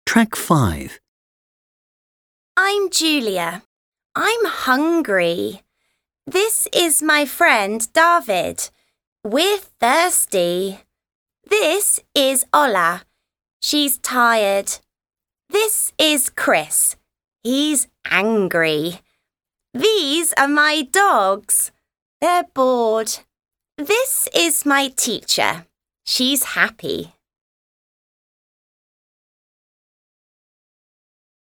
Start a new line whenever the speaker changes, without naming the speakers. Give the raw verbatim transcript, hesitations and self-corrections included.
Track five.
I'm Julia. I'm hungry. This is my friend David. We're thirsty. This is Ola. She's tired. This is Chris. He's angry. These are my dogs. They're bored. This is my teacher. She's happy.